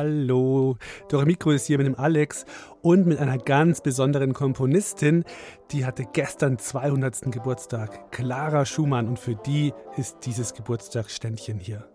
Hallo, Dore Mikro ist hier mit dem Alex und mit einer ganz besonderen Komponistin. Die hatte gestern 200. Geburtstag, Clara Schumann, und für die ist dieses Geburtstagsständchen hier.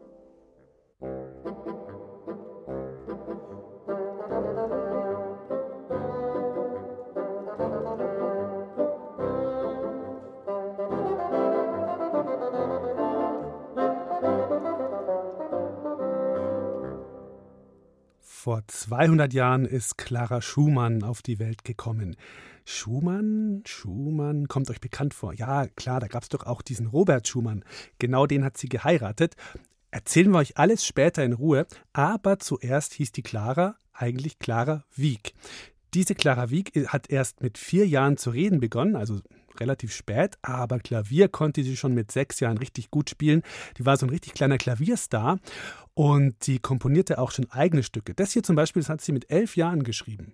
Vor 200 Jahren ist Clara Schumann auf die Welt gekommen. Schumann, kommt euch bekannt vor? Ja, klar, da gab es doch auch diesen Robert Schumann. Genau den hat sie geheiratet. Erzählen wir euch alles später in Ruhe. Aber zuerst hieß die Clara eigentlich Clara Wieck. Diese Clara Wieck hat erst mit 4 Jahren zu reden begonnen, also relativ spät, aber Klavier konnte sie schon mit 6 Jahren richtig gut spielen. Die war so ein richtig kleiner Klavierstar und sie komponierte auch schon eigene Stücke. Das hier zum Beispiel, das hat sie mit 11 Jahren geschrieben.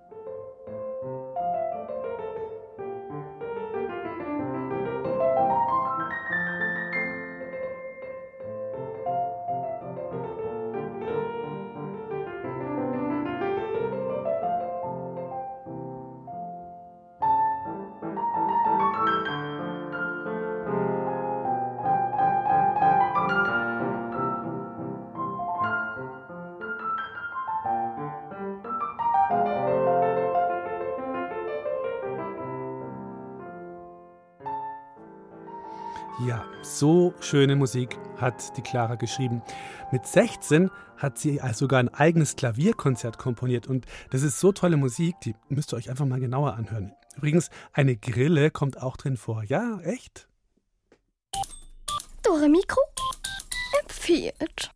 Ja, so schöne Musik hat die Clara geschrieben. Mit 16 hat sie sogar ein eigenes Klavierkonzert komponiert. Und das ist so tolle Musik, die müsst ihr euch einfach mal genauer anhören. Übrigens, eine Grille kommt auch drin vor. Ja, echt? Dore Mikro empfiehlt.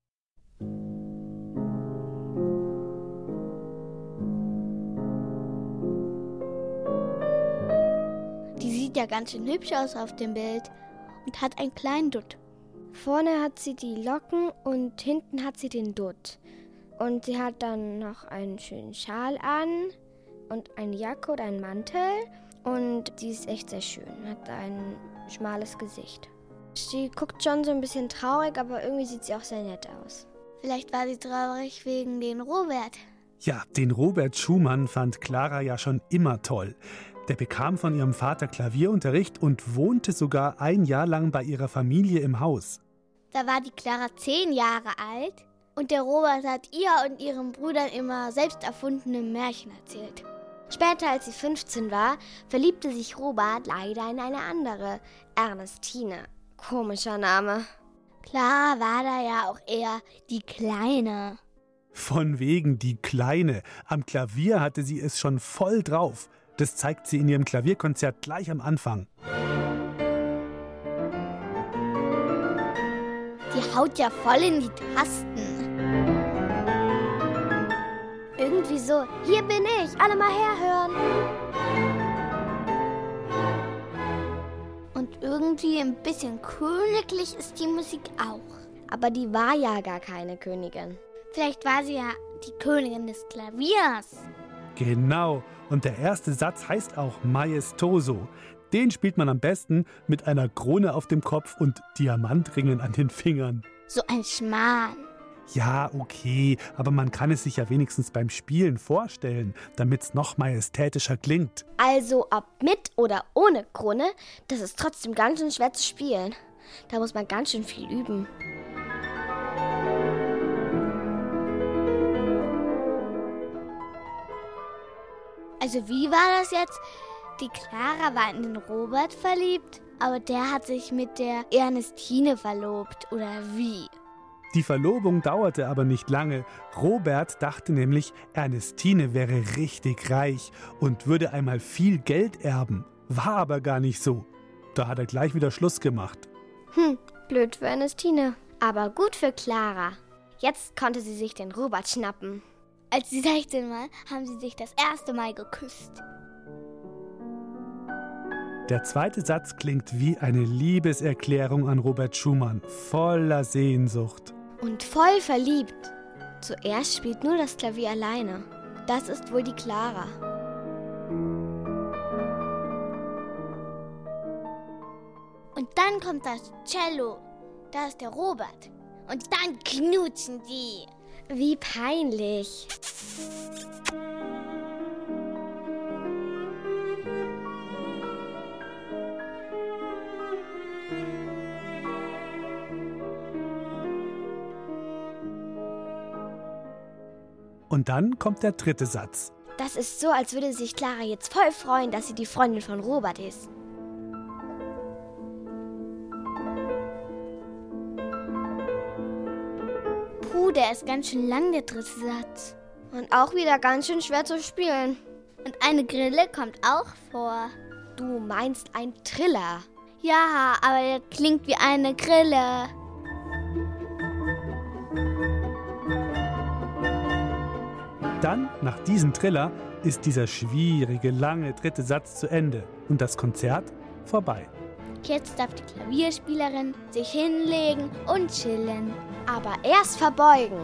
Die sieht ja ganz schön hübsch aus auf dem Bild und hat einen kleinen Dutt. Vorne hat sie die Locken und hinten hat sie den Dutt. Und sie hat dann noch einen schönen Schal an und eine Jacke oder einen Mantel. Und sie ist echt sehr schön, hat ein schmales Gesicht. Sie guckt schon so ein bisschen traurig, aber irgendwie sieht sie auch sehr nett aus. Vielleicht war sie traurig wegen den Robert. Ja, den Robert Schumann fand Clara ja schon immer toll. Der bekam von ihrem Vater Klavierunterricht und wohnte sogar 1 Jahr lang bei ihrer Familie im Haus. Da war die Clara 10 Jahre alt und der Robert hat ihr und ihren Brüdern immer selbst erfundene Märchen erzählt. Später, als sie 15 war, verliebte sich Robert leider in eine andere, Ernestine. Komischer Name. Clara war da ja auch eher die Kleine. Von wegen die Kleine. Am Klavier hatte sie es schon voll drauf. Das zeigt sie in ihrem Klavierkonzert gleich am Anfang. Die haut ja voll in die Tasten. Irgendwie so, hier bin ich, alle mal herhören. Und irgendwie ein bisschen königlich ist die Musik auch. Aber die war ja gar keine Königin. Vielleicht war sie ja die Königin des Klaviers. Genau. Und der erste Satz heißt auch Maestoso. Den spielt man am besten mit einer Krone auf dem Kopf und Diamantringen an den Fingern. So ein Schmarrn. Ja, okay, aber man kann es sich ja wenigstens beim Spielen vorstellen, damit es noch majestätischer klingt. Also ob mit oder ohne Krone, das ist trotzdem ganz schön schwer zu spielen. Da muss man ganz schön viel üben. Also wie war das jetzt? Die Clara war in den Robert verliebt, aber der hat sich mit der Ernestine verlobt, oder wie? Die Verlobung dauerte aber nicht lange. Robert dachte nämlich, Ernestine wäre richtig reich und würde einmal viel Geld erben. War aber gar nicht so. Da hat er gleich wieder Schluss gemacht. Blöd für Ernestine. Aber gut für Clara. Jetzt konnte sie sich den Robert schnappen. Als sie 16 war, haben sie sich das erste Mal geküsst. Der zweite Satz klingt wie eine Liebeserklärung an Robert Schumann, voller Sehnsucht. Und voll verliebt. Zuerst spielt nur das Klavier alleine. Das ist wohl die Clara. Und dann kommt das Cello. Da ist der Robert. Und dann knutschen die. Wie peinlich. Und dann kommt der dritte Satz. Das ist so, als würde sich Clara jetzt voll freuen, dass sie die Freundin von Robert ist. Puh, der ist ganz schön lang, der dritte Satz. Und auch wieder ganz schön schwer zu spielen. Und eine Grille kommt auch vor. Du meinst ein Triller. Ja, aber der klingt wie eine Grille. Dann, nach diesem Triller, ist dieser schwierige, lange dritte Satz zu Ende und das Konzert vorbei. Jetzt darf die Klavierspielerin sich hinlegen und chillen. Aber erst verbeugen.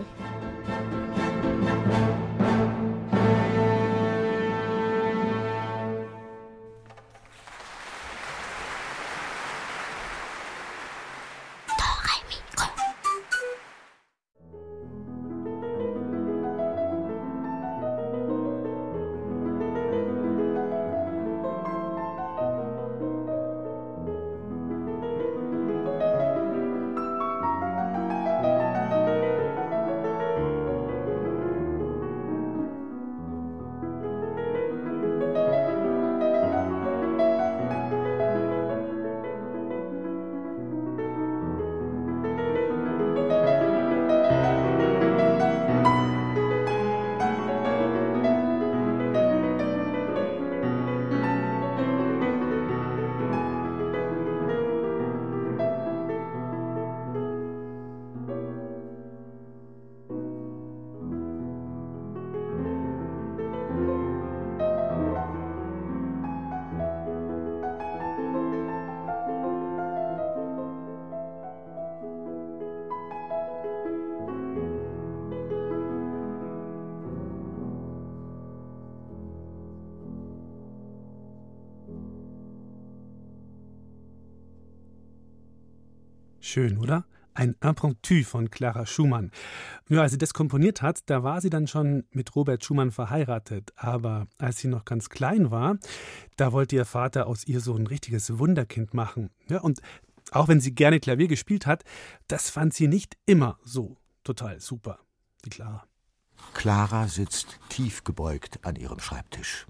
Schön, oder? Ein Impromptu von Clara Schumann. Ja, als sie das komponiert hat, da war sie dann schon mit Robert Schumann verheiratet. Aber als sie noch ganz klein war, da wollte ihr Vater aus ihr so ein richtiges Wunderkind machen. Ja, und auch wenn sie gerne Klavier gespielt hat, das fand sie nicht immer so total super, die Clara. Clara sitzt tief gebeugt an ihrem Schreibtisch.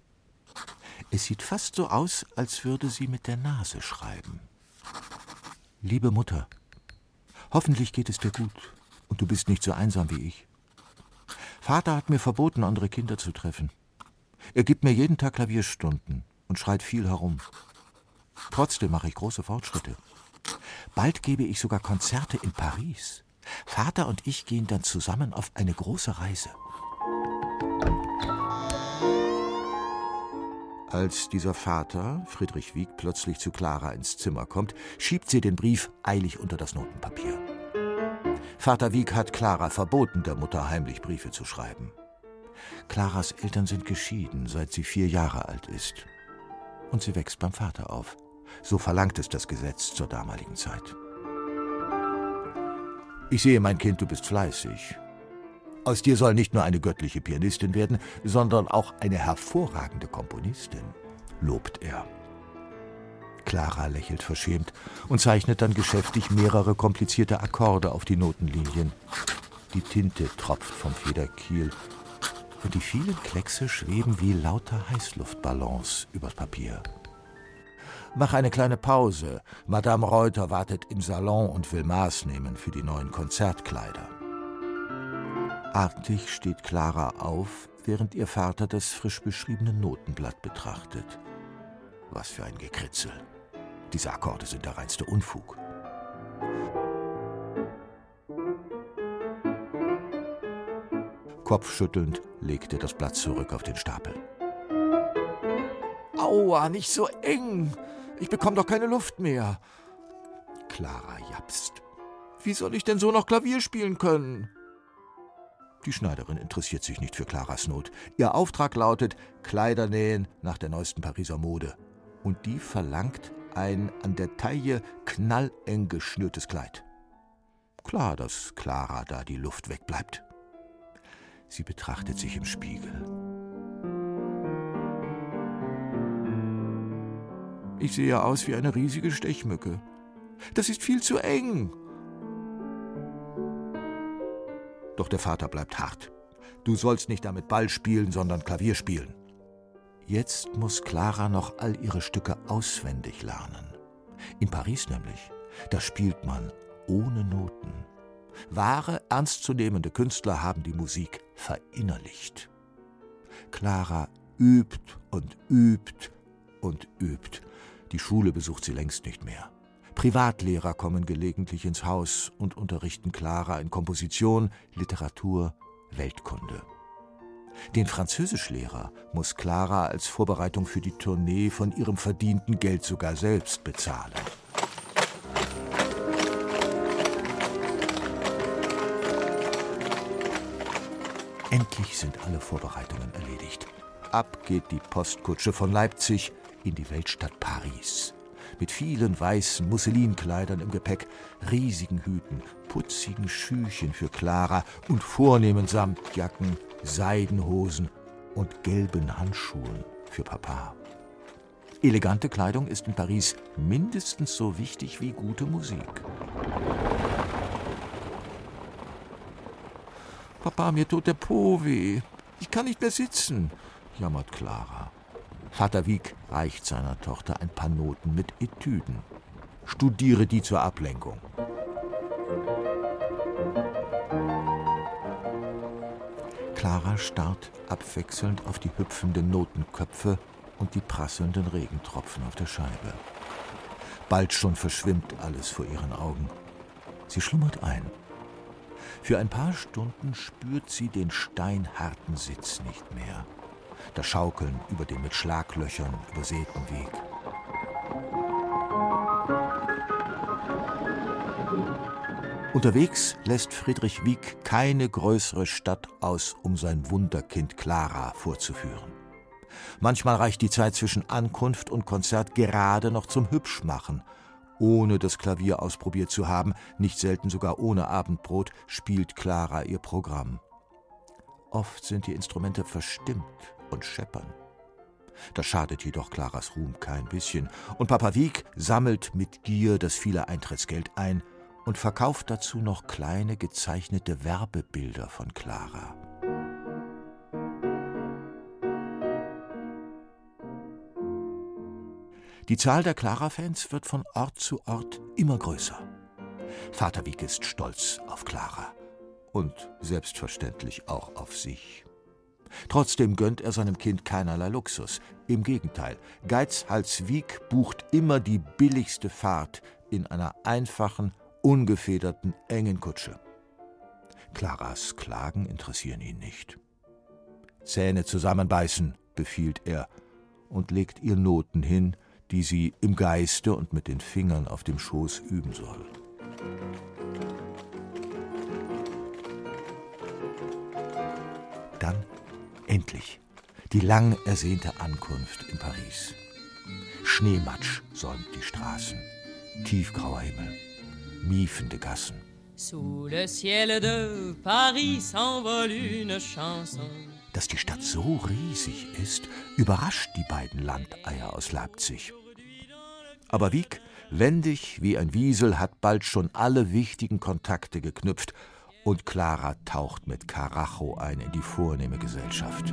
Es sieht fast so aus, als würde sie mit der Nase schreiben. Liebe Mutter, hoffentlich geht es dir gut und du bist nicht so einsam wie ich. Vater hat mir verboten, andere Kinder zu treffen. Er gibt mir jeden Tag Klavierstunden und schreit viel herum. Trotzdem mache ich große Fortschritte. Bald gebe ich sogar Konzerte in Paris. Vater und ich gehen dann zusammen auf eine große Reise. Als dieser Vater, Friedrich Wieck, plötzlich zu Clara ins Zimmer kommt, schiebt sie den Brief eilig unter das Notenpapier. Vater Wieck hat Clara verboten, der Mutter heimlich Briefe zu schreiben. Claras Eltern sind geschieden, seit sie 4 Jahre alt ist. Und sie wächst beim Vater auf. So verlangt es das Gesetz zur damaligen Zeit. Ich sehe, mein Kind, du bist fleißig. Aus dir soll nicht nur eine göttliche Pianistin werden, sondern auch eine hervorragende Komponistin, lobt er. Clara lächelt verschämt und zeichnet dann geschäftig mehrere komplizierte Akkorde auf die Notenlinien. Die Tinte tropft vom Federkiel und die vielen Kleckse schweben wie lauter Heißluftballons übers Papier. Mach eine kleine Pause. Madame Reuter wartet im Salon und will Maß nehmen für die neuen Konzertkleider. Artig steht Clara auf, während ihr Vater das frisch beschriebene Notenblatt betrachtet. Was für ein Gekritzel. Diese Akkorde sind der reinste Unfug. Kopfschüttelnd legt er das Blatt zurück auf den Stapel. Aua, nicht so eng! Ich bekomme doch keine Luft mehr. Clara japst. Wie soll ich denn so noch Klavier spielen können? Die Schneiderin interessiert sich nicht für Claras Not. Ihr Auftrag lautet Kleider nähen nach der neuesten Pariser Mode. Und die verlangt ein an der Taille knalleng geschnürtes Kleid. Klar, dass Clara da die Luft wegbleibt. Sie betrachtet sich im Spiegel. Ich sehe aus wie eine riesige Stechmücke. Das ist viel zu eng. Doch der Vater bleibt hart. Du sollst nicht damit Ball spielen, sondern Klavier spielen. Jetzt muss Clara noch all ihre Stücke auswendig lernen. In Paris nämlich, da spielt man ohne Noten. Wahre, ernstzunehmende Künstler haben die Musik verinnerlicht. Clara übt und übt und übt. Die Schule besucht sie längst nicht mehr. Privatlehrer kommen gelegentlich ins Haus und unterrichten Clara in Komposition, Literatur, Weltkunde. Den Französischlehrer muss Clara als Vorbereitung für die Tournee von ihrem verdienten Geld sogar selbst bezahlen. Endlich sind alle Vorbereitungen erledigt. Ab geht die Postkutsche von Leipzig in die Weltstadt Paris. Mit vielen weißen Musselinkleidern im Gepäck, riesigen Hüten, putzigen Schüchen für Clara und vornehmen Samtjacken, Seidenhosen und gelben Handschuhen für Papa. Elegante Kleidung ist in Paris mindestens so wichtig wie gute Musik. Papa, mir tut der Po weh. Ich kann nicht mehr sitzen, jammert Clara. Vater Wieck reicht seiner Tochter ein paar Noten mit Etüden. Studiere die zur Ablenkung. Clara starrt abwechselnd auf die hüpfenden Notenköpfe und die prasselnden Regentropfen auf der Scheibe. Bald schon verschwimmt alles vor ihren Augen. Sie schlummert ein. Für ein paar Stunden spürt sie den steinharten Sitz nicht mehr. Das Schaukeln über den mit Schlaglöchern übersäten Weg. Unterwegs lässt Friedrich Wieck keine größere Stadt aus, um sein Wunderkind Clara vorzuführen. Manchmal reicht die Zeit zwischen Ankunft und Konzert gerade noch zum Hübschmachen. Ohne das Klavier ausprobiert zu haben, nicht selten sogar ohne Abendbrot, spielt Clara ihr Programm. Oft sind die Instrumente verstimmt und scheppern. Das schadet jedoch Claras Ruhm kein bisschen. Und Papa Wieck sammelt mit Gier das viele Eintrittsgeld ein und verkauft dazu noch kleine gezeichnete Werbebilder von Clara. Die Zahl der Clara-Fans wird von Ort zu Ort immer größer. Vater Wieck ist stolz auf Clara und selbstverständlich auch auf sich. Trotzdem gönnt er seinem Kind keinerlei Luxus. Im Gegenteil, Geizhals Wieck bucht immer die billigste Fahrt in einer einfachen, ungefederten, engen Kutsche. Claras Klagen interessieren ihn nicht. Zähne zusammenbeißen, befiehlt er und legt ihr Noten hin, die sie im Geiste und mit den Fingern auf dem Schoß üben soll. Dann endlich die lang ersehnte Ankunft in Paris. Schneematsch säumt die Straßen, tiefgrauer Himmel, miefende Gassen. Sous le ciel de Paris s'envole une chanson. Dass die Stadt so riesig ist, überrascht die beiden Landeier aus Leipzig. Aber Wieck, wendig wie ein Wiesel, hat bald schon alle wichtigen Kontakte geknüpft und Clara taucht mit Karacho ein in die vornehme Gesellschaft.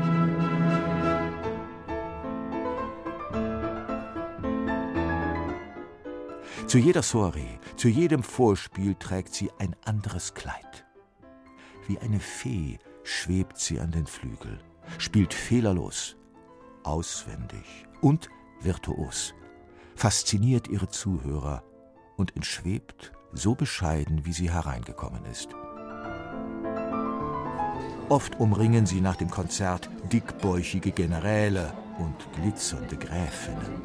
Zu jeder Soiree, zu jedem Vorspiel trägt sie ein anderes Kleid. Wie eine Fee schwebt sie an den Flügel, spielt fehlerlos, auswendig und virtuos, fasziniert ihre Zuhörer und entschwebt so bescheiden, wie sie hereingekommen ist. Oft umringen sie nach dem Konzert dickbäuchige Generäle und glitzernde Gräfinnen.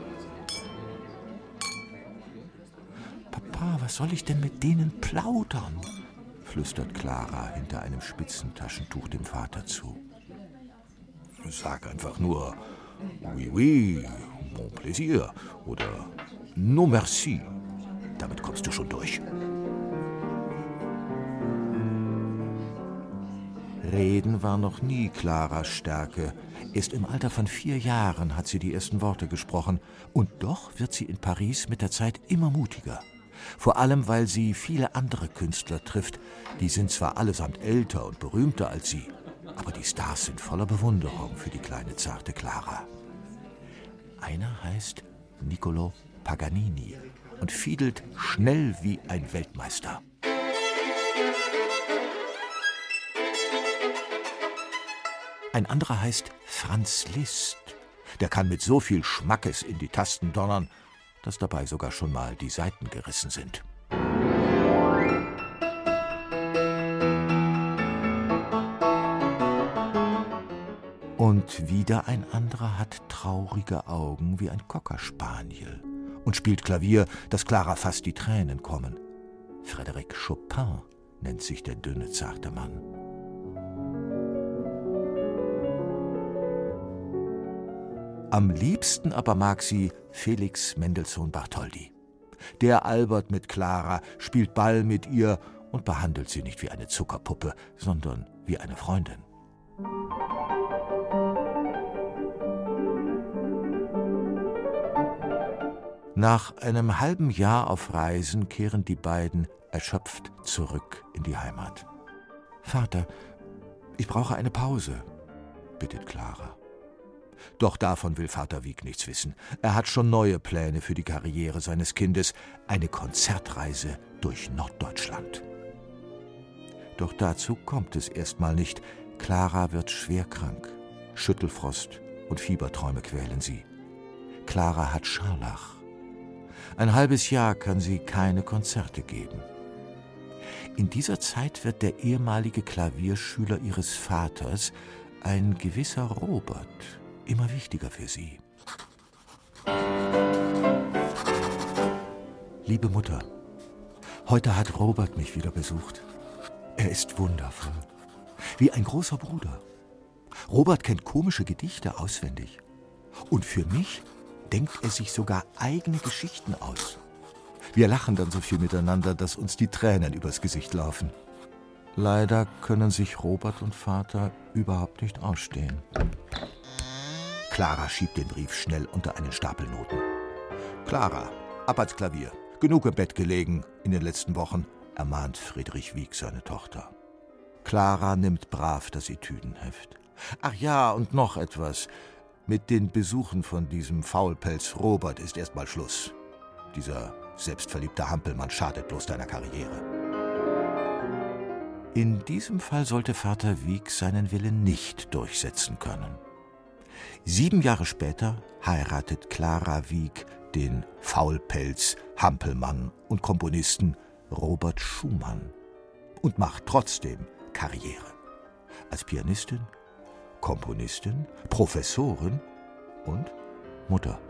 Papa, was soll ich denn mit denen plaudern? Flüstert Clara hinter einem Spitzentaschentuch dem Vater zu. Sag einfach nur oui, oui, mon plaisir oder non merci. Damit kommst du schon durch. Reden war noch nie Claras Stärke. Erst im Alter von 4 Jahren hat sie die ersten Worte gesprochen. Und doch wird sie in Paris mit der Zeit immer mutiger. Vor allem, weil sie viele andere Künstler trifft. Die sind zwar allesamt älter und berühmter als sie, aber die Stars sind voller Bewunderung für die kleine, zarte Clara. Einer heißt Niccolò Paganini und fiedelt schnell wie ein Weltmeister. Ein anderer heißt Franz Liszt. Der kann mit so viel Schmackes in die Tasten donnern, dass dabei sogar schon mal die Saiten gerissen sind. Und wieder ein anderer hat traurige Augen wie ein Cocker Spaniel und spielt Klavier, dass Clara fast die Tränen kommen. Frédéric Chopin nennt sich der dünne, zarte Mann. Am liebsten aber mag sie Felix Mendelssohn Bartholdy. Der albert mit Clara, spielt Ball mit ihr und behandelt sie nicht wie eine Zuckerpuppe, sondern wie eine Freundin. Nach einem halben Jahr auf Reisen kehren die beiden erschöpft zurück in die Heimat. »Vater, ich brauche eine Pause«, bittet Clara. Doch davon will Vater Wieck nichts wissen. Er hat schon neue Pläne für die Karriere seines Kindes, eine Konzertreise durch Norddeutschland. Doch dazu kommt es erstmal nicht. Clara wird schwer krank. Schüttelfrost und Fieberträume quälen sie. Clara hat Scharlach. Ein halbes Jahr kann sie keine Konzerte geben. In dieser Zeit wird der ehemalige Klavierschüler ihres Vaters, ein gewisser Robert, immer wichtiger für sie. Liebe Mutter, heute hat Robert mich wieder besucht. Er ist wundervoll, wie ein großer Bruder. Robert kennt komische Gedichte auswendig. Und für mich denkt er sich sogar eigene Geschichten aus. Wir lachen dann so viel miteinander, dass uns die Tränen übers Gesicht laufen. Leider können sich Robert und Vater überhaupt nicht ausstehen. Clara schiebt den Brief schnell unter einen Stapel Noten. »Clara, ab ans Klavier. Genug im Bett gelegen in den letzten Wochen«, ermahnt Friedrich Wieck seine Tochter. Clara nimmt brav das Etüdenheft. »Ach ja, und noch etwas. Mit den Besuchen von diesem Faulpelz Robert ist erst mal Schluss. Dieser selbstverliebte Hampelmann schadet bloß deiner Karriere.« In diesem Fall sollte Vater Wieck seinen Willen nicht durchsetzen können. 7 Jahre später heiratet Clara Wieck den Faulpelz, Hampelmann und Komponisten Robert Schumann und macht trotzdem Karriere. Als Pianistin, Komponistin, Professorin und Mutter.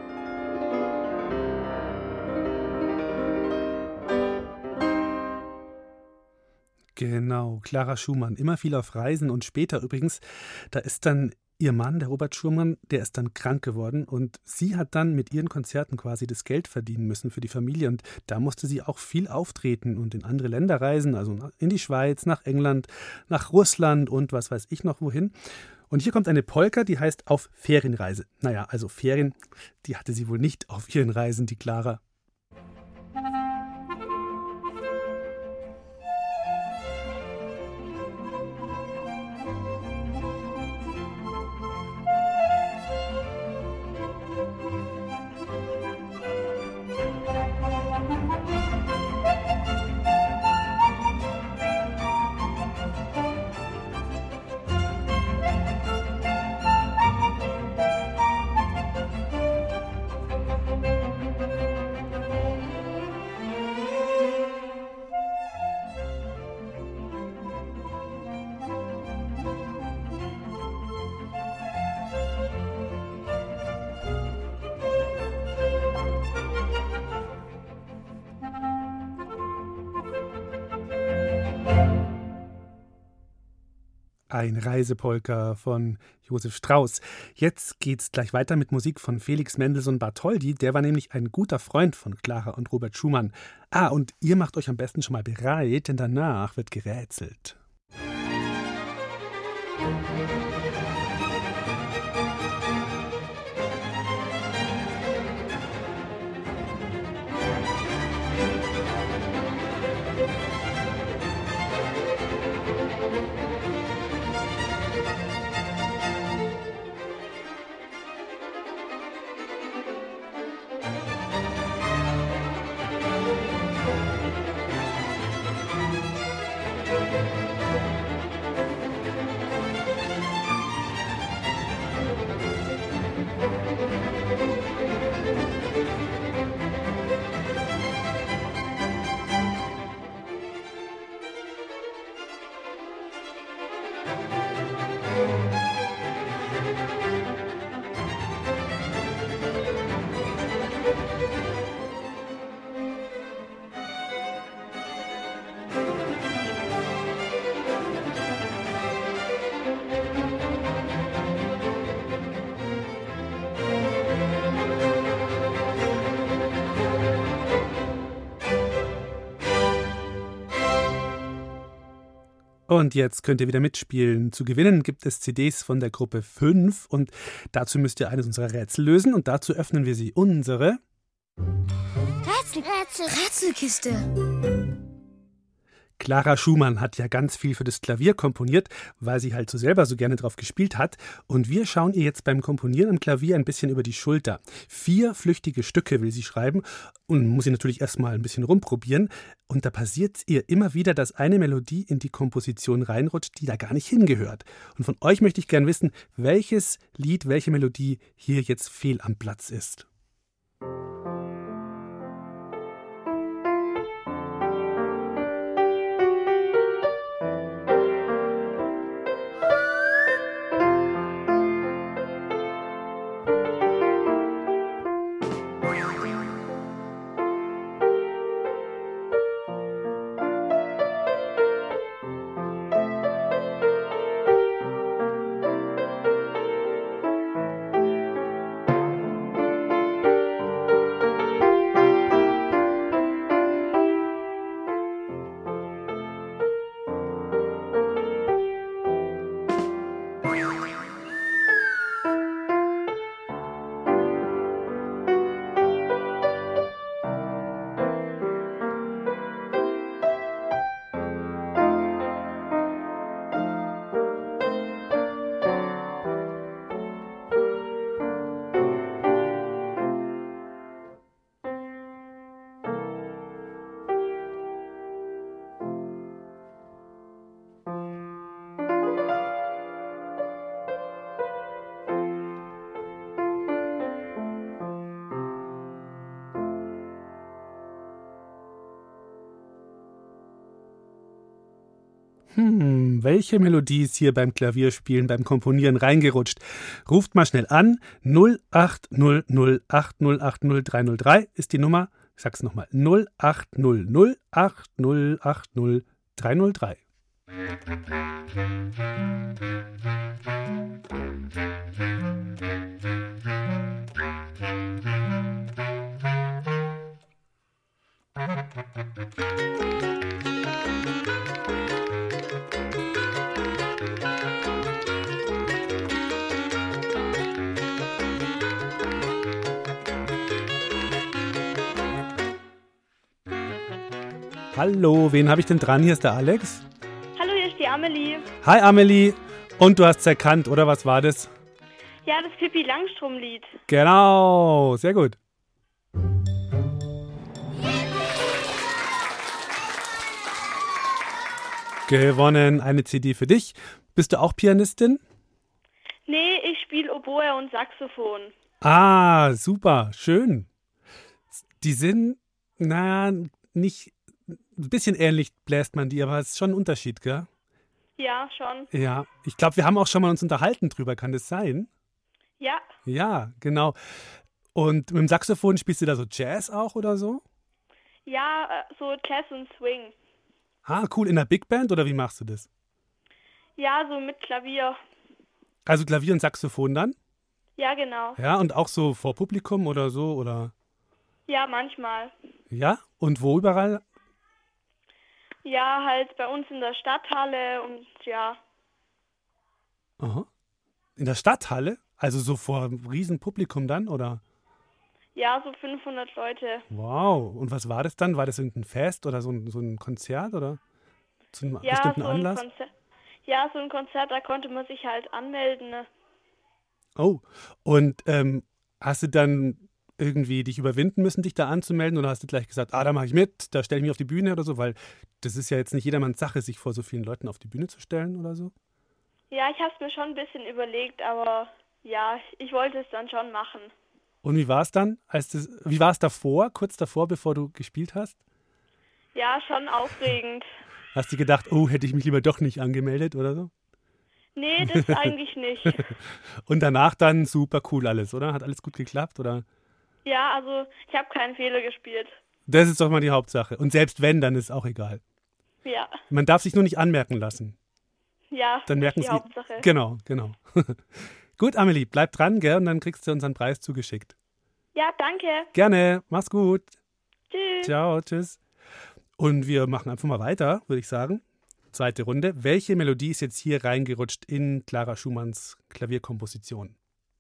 Genau, Clara Schumann, immer viel auf Reisen und später übrigens, da ist dann ihr Mann, der Robert Schumann, der ist dann krank geworden und sie hat dann mit ihren Konzerten quasi das Geld verdienen müssen für die Familie und da musste sie auch viel auftreten und in andere Länder reisen, also in die Schweiz, nach England, nach Russland und was weiß ich noch wohin. Und hier kommt eine Polka, die heißt Auf Ferienreise. Naja, also Ferien, die hatte sie wohl nicht auf ihren Reisen, die Clara. Ein Reisepolka von Josef Strauss. Jetzt geht's gleich weiter mit Musik von Felix Mendelssohn Bartholdy. Der war nämlich ein guter Freund von Clara und Robert Schumann. Und ihr macht euch am besten schon mal bereit, denn danach wird gerätselt. Und jetzt könnt ihr wieder mitspielen. Zu gewinnen gibt es CDs von der Gruppe 5 und dazu müsst ihr eines unserer Rätsel lösen und dazu öffnen wir sie unsere Rätselkiste. Clara Schumann hat ja ganz viel für das Klavier komponiert, weil sie halt so selber so gerne drauf gespielt hat. Und wir schauen ihr jetzt beim Komponieren am Klavier ein bisschen über die Schulter. 4 flüchtige Stücke will sie schreiben und muss sie natürlich erstmal ein bisschen rumprobieren. Und da passiert ihr immer wieder, dass eine Melodie in die Komposition reinrutscht, die da gar nicht hingehört. Und von euch möchte ich gern wissen, welches Lied, welche Melodie hier jetzt fehl am Platz ist. Welche Melodie ist hier beim Klavierspielen, beim Komponieren reingerutscht? Ruft mal schnell an. 0800 8080 303 ist die Nummer. Ich sag's nochmal. 0800 8080 303. Hallo, wen habe ich denn dran? Hier ist der Alex. Hallo, hier ist die Amelie. Hi Amelie. Und du hast es erkannt, oder was war das? Ja, das Pippi Langstrumpf-Lied. Genau, sehr gut. Gewonnen, eine CD für dich. Bist du auch Pianistin? Nee, ich spiele Oboe und Saxophon. Ah, super, schön. Die sind, nicht, ein bisschen ähnlich bläst man die, aber es ist schon ein Unterschied, gell? Ja, schon. Ja, ich glaube, wir haben auch schon mal uns unterhalten drüber, kann das sein? Ja. Ja, genau. Und mit dem Saxophon spielst du da so Jazz auch oder so? Ja, so Jazz und Swing. Ah, cool. In der Big Band oder wie machst du das? Ja, so mit Klavier. Also Klavier und Saxophon dann? Ja, genau. Ja, und auch so vor Publikum oder so, oder? Ja, manchmal. Ja? Und wo überall? Ja, halt bei uns in der Stadthalle und ja. Aha. In der Stadthalle? Also so vor einem riesen Publikum dann, oder? Ja, so 500 Leute. Wow. Und was war das dann? War das irgendein Fest oder so ein Konzert oder zu einem bestimmten Anlass? So ein Konzert, da konnte man sich halt anmelden. Ne? Oh, und hast du dann irgendwie dich überwinden müssen, dich da anzumelden, oder hast du gleich gesagt, da mache ich mit, da stelle ich mich auf die Bühne oder so, weil das ist ja jetzt nicht jedermanns Sache, sich vor so vielen Leuten auf die Bühne zu stellen oder so? Ja, ich habe es mir schon ein bisschen überlegt, aber ja, ich wollte es dann schon machen. Und wie war es dann? Wie war es davor, kurz davor, bevor du gespielt hast? Ja, schon aufregend. Hast du gedacht, oh, hätte ich mich lieber doch nicht angemeldet oder so? Nee, das eigentlich nicht. Und danach dann super cool alles, oder? Hat alles gut geklappt, oder? Ja, also ich habe keinen Fehler gespielt. Das ist doch mal die Hauptsache. Und selbst wenn, dann ist auch egal. Ja. Man darf sich nur nicht anmerken lassen. Ja, dann merken das ist die Hauptsache. Genau. Gut, Amelie, bleib dran, gell? Und dann kriegst du unseren Preis zugeschickt. Ja, danke. Gerne, mach's gut. Tschüss. Ciao, tschüss. Und wir machen einfach mal weiter, würde ich sagen. Zweite Runde. Welche Melodie ist jetzt hier reingerutscht in Clara Schumanns Klavierkomposition?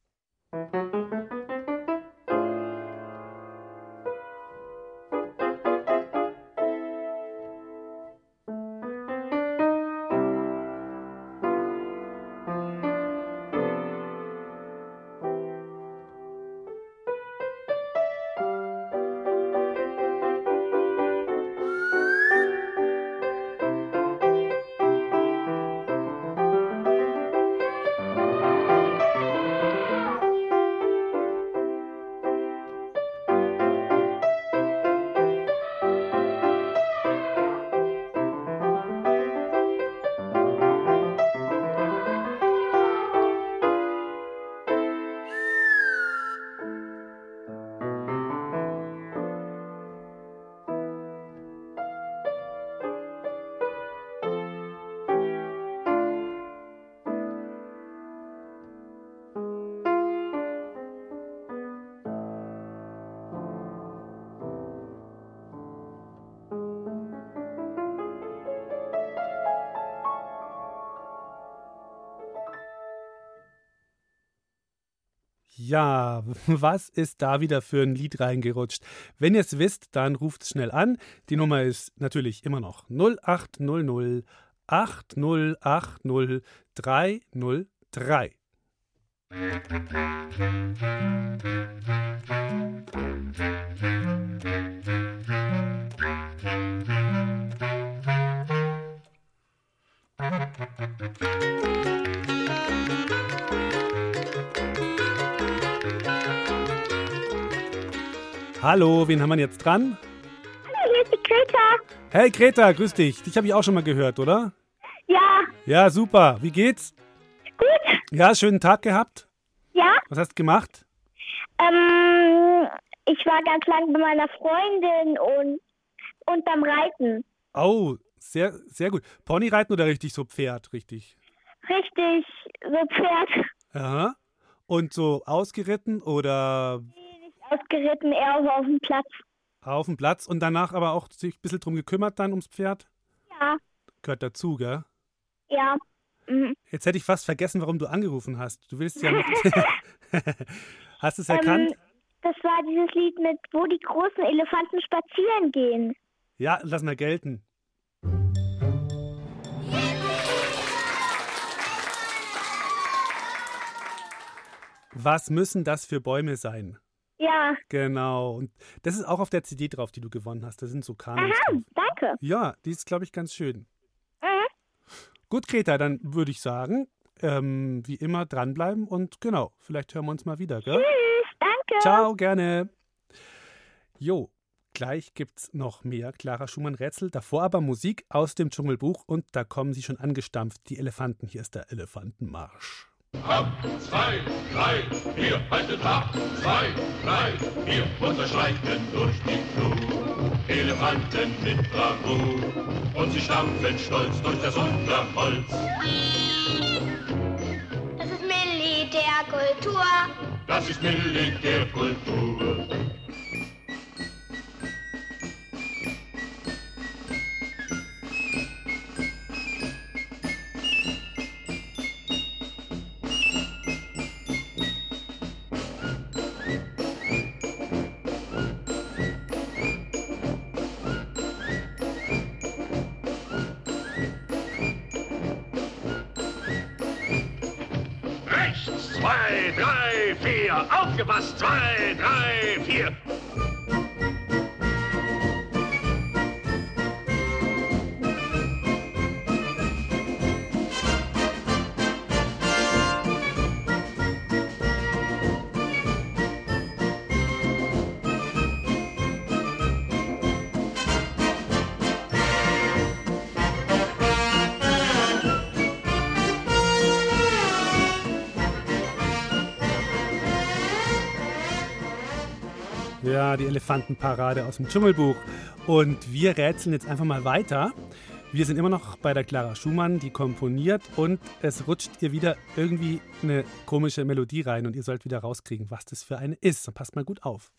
Ja, was ist da wieder für ein Lied reingerutscht? Wenn ihr es wisst, dann ruft es schnell an. Die Nummer ist natürlich immer noch 0800 8080 303. Hallo, wen haben wir jetzt dran? Hallo, hier ist die Greta. Hey Greta, grüß dich. Dich habe ich auch schon mal gehört, oder? Ja. Ja, super. Wie geht's? Gut. Ja, schönen Tag gehabt? Ja. Was hast du gemacht? Ich war ganz lang bei meiner Freundin und beim Reiten. Oh, sehr, sehr gut. Ponyreiten oder richtig so Pferd, richtig? Richtig, so Pferd. Aha. Und so ausgeritten oder? Ausgeritten, eher auf dem Platz. Auf dem Platz und danach aber auch sich ein bisschen drum gekümmert dann ums Pferd? Ja. Gehört dazu, gell? Ja. Mhm. Jetzt hätte ich fast vergessen, warum du angerufen hast. Du willst ja noch... Hast du es erkannt? Das war dieses Lied mit Wo die großen Elefanten spazieren gehen. Ja, lass mal gelten. Was müssen das für Bäume sein? Ja. Genau. Und das ist auch auf der CD drauf, die du gewonnen hast. Da sind so Kanons Aha, drauf. danke. Ja, die ist, glaube ich, ganz schön. Mhm. Gut, Greta, dann würde ich sagen, wie immer dranbleiben und genau, vielleicht hören wir uns mal wieder, gell? Tschüss, danke. Ciao, gerne. Jo, gleich gibt's noch mehr Clara Schumann-Rätsel. Davor aber Musik aus dem Dschungelbuch und da kommen sie schon angestampft, die Elefanten. Hier ist der Elefantenmarsch. 8, 2, 3, 4, haltet 8, 2, 3, 4, und wir schreiten durch die Flut. Elefanten mit Bravour, und sie stampfen stolz durch das Unterholz. Das ist Militärkultur. Das ist Militärkultur. aufgepasst, 2, 3, 4, aufgepasst, 2, 3, 4. Ja, die Elefantenparade aus dem Dschungelbuch. Und wir rätseln jetzt einfach mal weiter. Wir sind immer noch bei der Clara Schumann, die komponiert, und es rutscht ihr wieder irgendwie eine komische Melodie rein und ihr sollt wieder rauskriegen, was das für eine ist. Und passt mal gut auf.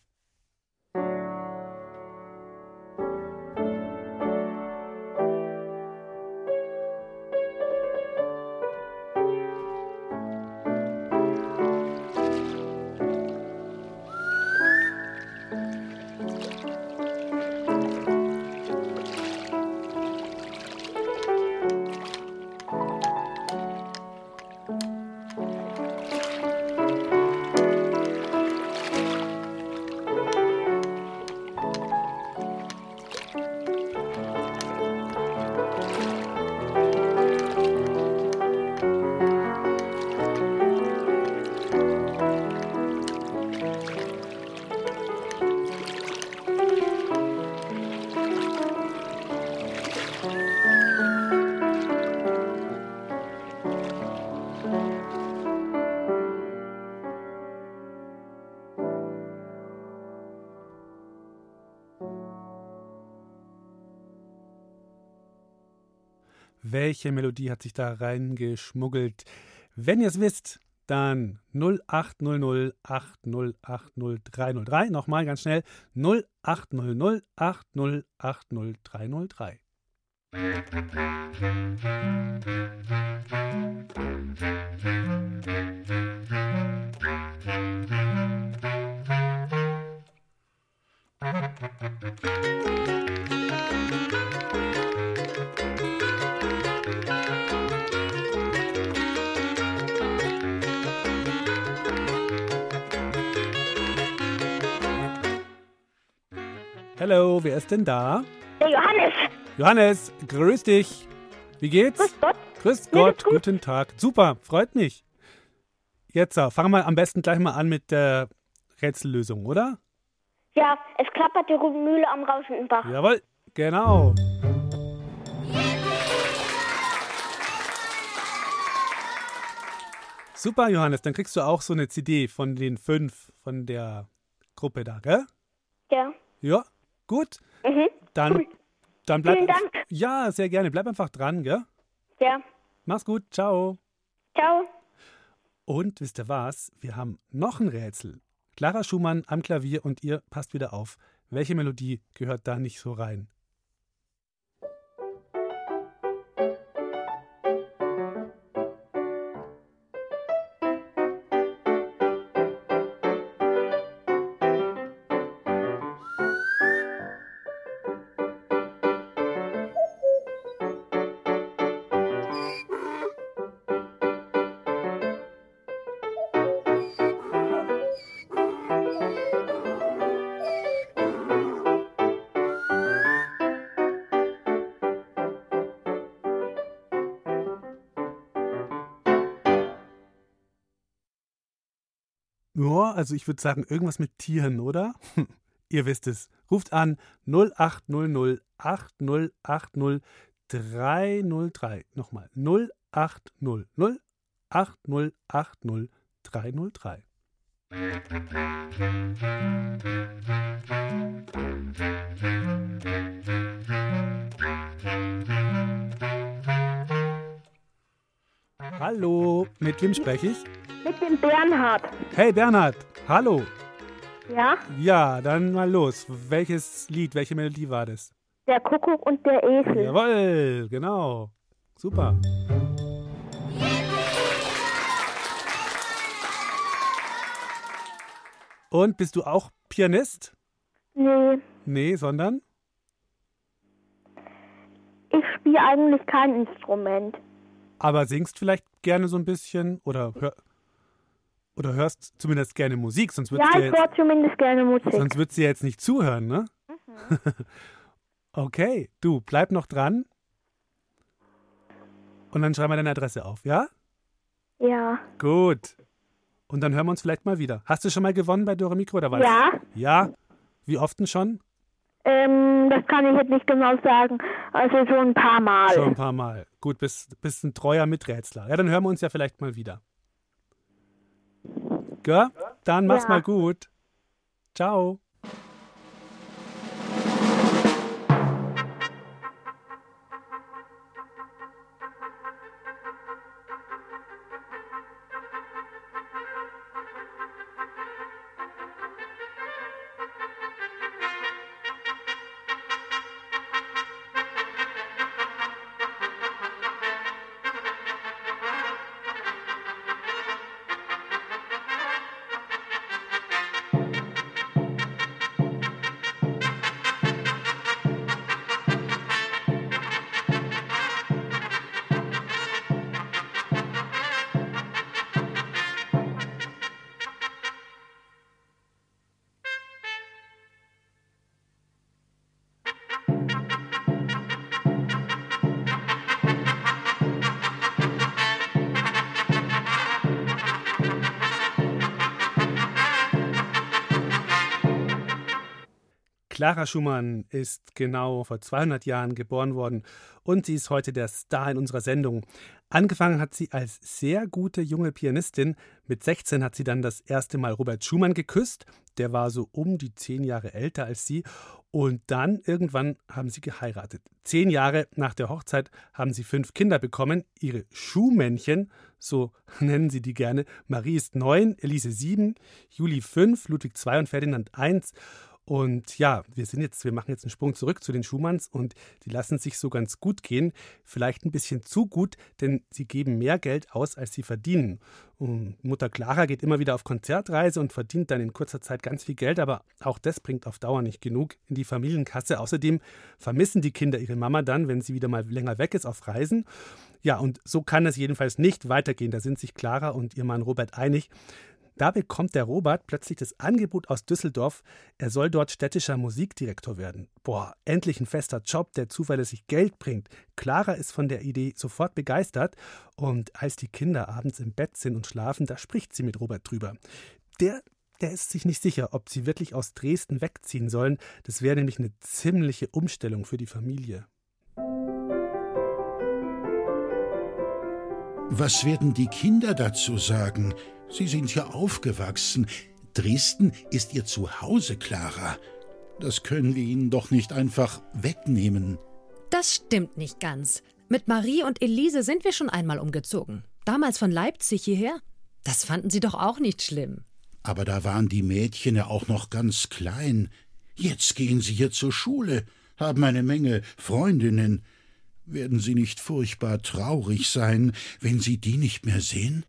Welche Melodie hat sich da reingeschmuggelt? Wenn ihr es wisst, dann 0800 8080 303. Nochmal ganz schnell 0800 8080 303. Hallo, wer ist denn da? Der Johannes. Johannes, grüß dich. Wie geht's? Grüß Gott. Grüß Mir Gott, geht's gut. guten Tag. Super, freut mich. Jetzt fangen wir am besten gleich mal an mit der Rätsellösung, oder? Ja, es klappert die Mühle am rauschenden Bach. Jawohl, genau. Super, Johannes, dann kriegst du auch so eine CD von den 5 von der Gruppe da, gell? Ja. Ja, gut. Mhm. Dann Cool. bleib. Vielen Dank. Ja, sehr gerne. Bleib einfach dran, gell? Ja. Mach's gut, ciao. Ciao. Und wisst ihr was? Wir haben noch ein Rätsel. Clara Schumann am Klavier und ihr passt wieder auf. Welche Melodie gehört da nicht so rein? Ja, also ich würde sagen, irgendwas mit Tieren, oder? Ihr wisst es. Ruft an 0800 8080 303. Nochmal 0800 8080 303. Hallo, mit wem spreche ich? Mit dem Bernhard. Hey Bernhard, hallo. Ja? Ja, dann mal los. Welches Lied, welche Melodie war das? Der Kuckuck und der Esel. Jawohl, genau. Super. Und bist du auch Pianist? Nee, Nee, sondern? ich spiele eigentlich kein Instrument. Aber singst vielleicht gerne so ein bisschen? Oder Oder hörst zumindest gerne Musik, sonst Ja, ich höre zumindest gerne Musik. Sonst würdest du jetzt nicht zuhören, ne? Mhm. Okay, du, bleib noch dran. Und dann schreib mal deine Adresse auf, ja? Ja. Gut. Und dann hören wir uns vielleicht mal wieder. Hast du schon mal gewonnen bei Dore Mikro oder was? Ja. Ja? Wie oft denn schon? Das kann ich jetzt nicht genau sagen. Also so ein paar Mal. Schon ein paar Mal. Gut, bist ein treuer Miträtsler. Ja, dann hören wir uns ja vielleicht mal wieder. Gell? Dann mach's mal gut. Ciao. Clara Schumann ist genau vor 200 Jahren geboren worden und sie ist heute der Star in unserer Sendung. Angefangen hat sie als sehr gute junge Pianistin. Mit 16 hat sie dann das erste Mal Robert Schumann geküsst. Der war so um die 10 Jahre älter als sie. Und dann irgendwann haben sie geheiratet. 10 Jahre nach der Hochzeit haben sie 5 Kinder bekommen. Ihre Schuhmännchen, so nennen sie die gerne. Marie ist 9, Elise 7, Juli 5, Ludwig 2 und Ferdinand 1. Und ja, wir machen jetzt einen Sprung zurück zu den Schumanns und die lassen sich so ganz gut gehen. Vielleicht ein bisschen zu gut, denn sie geben mehr Geld aus, als sie verdienen. Und Mutter Clara geht immer wieder auf Konzertreise und verdient dann in kurzer Zeit ganz viel Geld, aber auch das bringt auf Dauer nicht genug in die Familienkasse. Außerdem vermissen die Kinder ihre Mama dann, wenn sie wieder mal länger weg ist auf Reisen. Ja, und so kann es jedenfalls nicht weitergehen. Da sind sich Clara und ihr Mann Robert einig. Da bekommt der Robert plötzlich das Angebot aus Düsseldorf, er soll dort städtischer Musikdirektor werden. Boah, endlich ein fester Job, der zuverlässig Geld bringt. Clara ist von der Idee sofort begeistert und als die Kinder abends im Bett sind und schlafen, da spricht sie mit Robert drüber. Der ist sich nicht sicher, ob sie wirklich aus Dresden wegziehen sollen. Das wäre nämlich eine ziemliche Umstellung für die Familie. Was werden die Kinder dazu sagen? Sie sind ja aufgewachsen. Dresden ist ihr Zuhause, Clara. Das können wir ihnen doch nicht einfach wegnehmen. Das stimmt nicht ganz. Mit Marie und Elise sind wir schon einmal umgezogen. Damals von Leipzig hierher. Das fanden sie doch auch nicht schlimm. Aber da waren die Mädchen ja auch noch ganz klein. Jetzt gehen sie hier zur Schule, haben eine Menge Freundinnen. Werden sie nicht furchtbar traurig sein, wenn sie die nicht mehr sehen?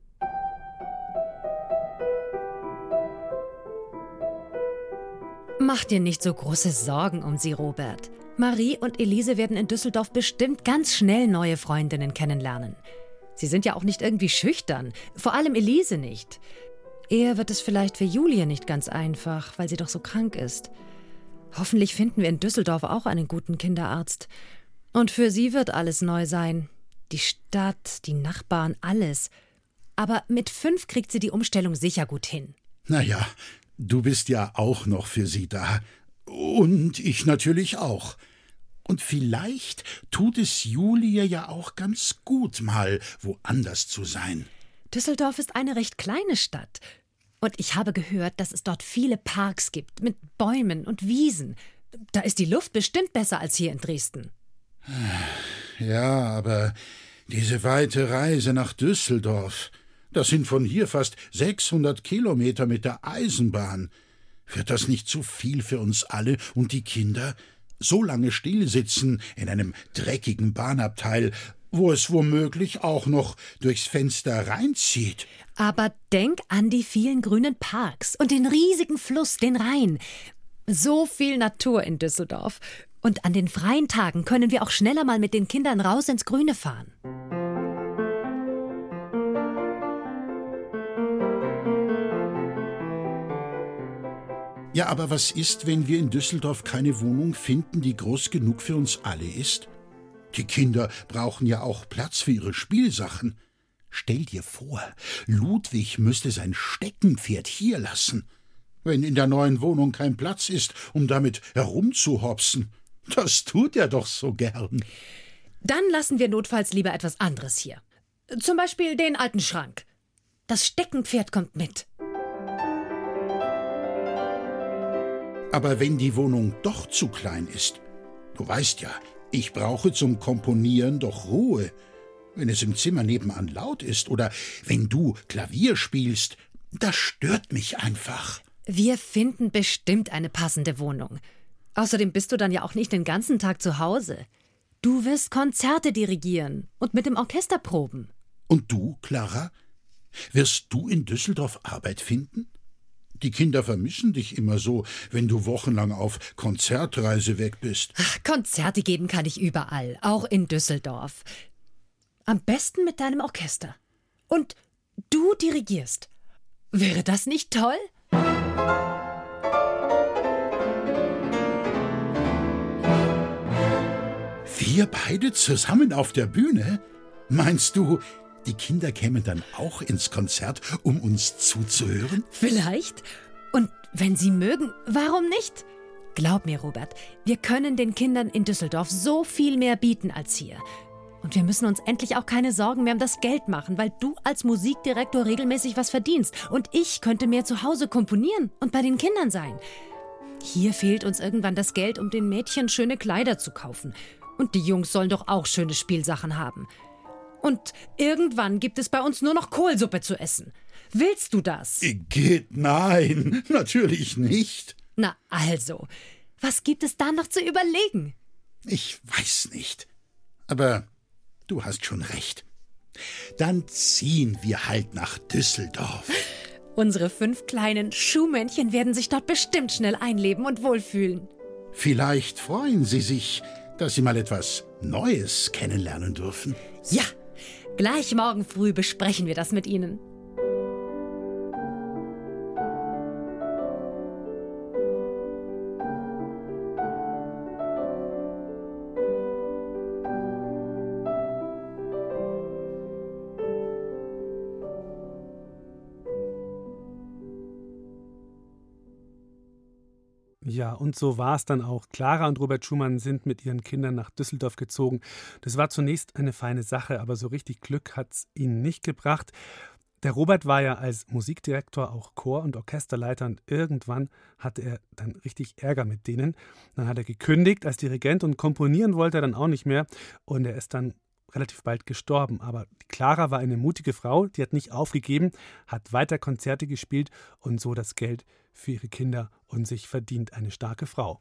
Mach dir nicht so große Sorgen um sie, Robert. Marie und Elise werden in Düsseldorf bestimmt ganz schnell neue Freundinnen kennenlernen. Sie sind ja auch nicht irgendwie schüchtern, vor allem Elise nicht. Eher wird es vielleicht für Julie nicht ganz einfach, weil sie doch so krank ist. Hoffentlich finden wir in Düsseldorf auch einen guten Kinderarzt. Und für sie wird alles neu sein. Die Stadt, die Nachbarn, alles. Aber mit 5 kriegt sie die Umstellung sicher gut hin. Naja, du bist ja auch noch für sie da. Und ich natürlich auch. Und vielleicht tut es Julie ja auch ganz gut, mal woanders zu sein. Düsseldorf ist eine recht kleine Stadt. Und ich habe gehört, dass es dort viele Parks gibt, mit Bäumen und Wiesen. Da ist die Luft bestimmt besser als hier in Dresden. Ja, aber diese weite Reise nach Düsseldorf, das sind von hier fast 600 Kilometer mit der Eisenbahn. Wird das nicht zu viel für uns alle und die Kinder? So lange stillsitzen in einem dreckigen Bahnabteil, wo es womöglich auch noch durchs Fenster reinzieht. Aber denk an die vielen grünen Parks und den riesigen Fluss, den Rhein. So viel Natur in Düsseldorf. Und an den freien Tagen können wir auch schneller mal mit den Kindern raus ins Grüne fahren. Ja, aber was ist, wenn wir in Düsseldorf keine Wohnung finden, die groß genug für uns alle ist? Die Kinder brauchen ja auch Platz für ihre Spielsachen. Stell dir vor, Ludwig müsste sein Steckenpferd hier lassen, wenn in der neuen Wohnung kein Platz ist, um damit herumzuhopsen. Das tut er doch so gern. Dann lassen wir notfalls lieber etwas anderes hier. Zum Beispiel den alten Schrank. Das Steckenpferd kommt mit. Aber wenn die Wohnung doch zu klein ist, du weißt ja, ich brauche zum Komponieren doch Ruhe. Wenn es im Zimmer nebenan laut ist oder wenn du Klavier spielst, das stört mich einfach. Wir finden bestimmt eine passende Wohnung. Außerdem bist du dann ja auch nicht den ganzen Tag zu Hause. Du wirst Konzerte dirigieren und mit dem Orchester proben. Und du, Clara? Wirst du in Düsseldorf Arbeit finden? Die Kinder vermissen dich immer so, wenn du wochenlang auf Konzertreise weg bist. Ach, Konzerte geben kann ich überall, auch in Düsseldorf. Am besten mit deinem Orchester. Und du dirigierst. Wäre das nicht toll? Wir beide zusammen auf der Bühne? Meinst du, die Kinder kämen dann auch ins Konzert, um uns zuzuhören? Vielleicht. Und wenn sie mögen, warum nicht? Glaub mir, Robert, wir können den Kindern in Düsseldorf so viel mehr bieten als hier. Und wir müssen uns endlich auch keine Sorgen mehr um das Geld machen, weil du als Musikdirektor regelmäßig was verdienst. Und ich könnte mehr zu Hause komponieren und bei den Kindern sein. Hier fehlt uns irgendwann das Geld, um den Mädchen schöne Kleider zu kaufen. Und die Jungs sollen doch auch schöne Spielsachen haben. Und irgendwann gibt es bei uns nur noch Kohlsuppe zu essen. Willst du das? Igitt, nein, natürlich nicht. Na also, was gibt es da noch zu überlegen? Ich weiß nicht. Aber du hast schon recht. Dann ziehen wir halt nach Düsseldorf. Unsere 5 kleinen Schuhmännchen werden sich dort bestimmt schnell einleben und wohlfühlen. Vielleicht freuen sie sich, dass sie mal etwas Neues kennenlernen dürfen. Ja, gleich morgen früh besprechen wir das mit ihnen. Ja, und so war es dann auch. Clara und Robert Schumann sind mit ihren Kindern nach Düsseldorf gezogen. Das war zunächst eine feine Sache, aber so richtig Glück hat es ihnen nicht gebracht. Der Robert war ja als Musikdirektor auch Chor- und Orchesterleiter und irgendwann hatte er dann richtig Ärger mit denen. Dann hat er gekündigt als Dirigent und komponieren wollte er dann auch nicht mehr und er ist dann relativ bald gestorben. Aber die Clara war eine mutige Frau, die hat nicht aufgegeben, hat weiter Konzerte gespielt und so das Geld für ihre Kinder und sich verdient. Eine starke Frau.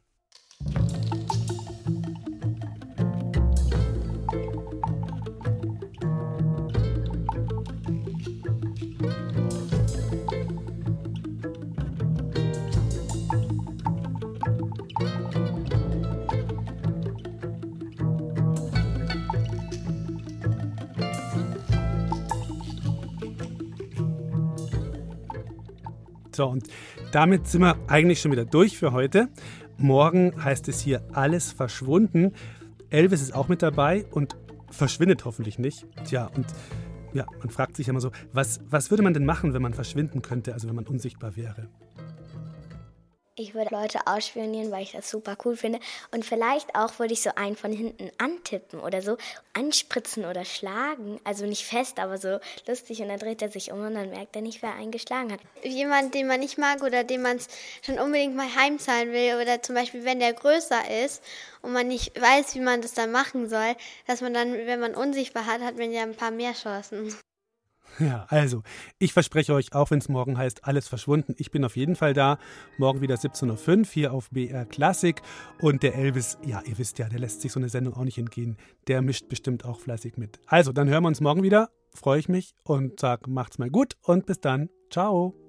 So, und damit sind wir eigentlich schon wieder durch für heute. Morgen heißt es hier alles verschwunden. Elvis ist auch mit dabei und verschwindet hoffentlich nicht. Tja, und ja, man fragt sich immer so, was würde man denn machen, wenn man verschwinden könnte, also wenn man unsichtbar wäre? Ich würde Leute ausspionieren, weil ich das super cool finde. Und vielleicht auch würde ich so einen von hinten antippen oder so, anspritzen oder schlagen. Also nicht fest, aber so lustig. Und dann dreht er sich um und dann merkt er nicht, wer einen geschlagen hat. Jemand, den man nicht mag oder den man schon unbedingt mal heimzahlen will. Oder zum Beispiel, wenn der größer ist und man nicht weiß, wie man das dann machen soll, dass man dann, wenn man unsichtbar hat, hat man ja ein paar mehr Chancen. Ja, also, ich verspreche euch, auch wenn es morgen heißt, alles verschwunden, ich bin auf jeden Fall da. Morgen wieder 17.05 Uhr hier auf BR Klassik. Und der Elvis, ja, ihr wisst ja, der lässt sich so eine Sendung auch nicht entgehen. Der mischt bestimmt auch fleißig mit. Also, dann hören wir uns morgen wieder. Freue ich mich und sag, macht's mal gut und bis dann. Ciao.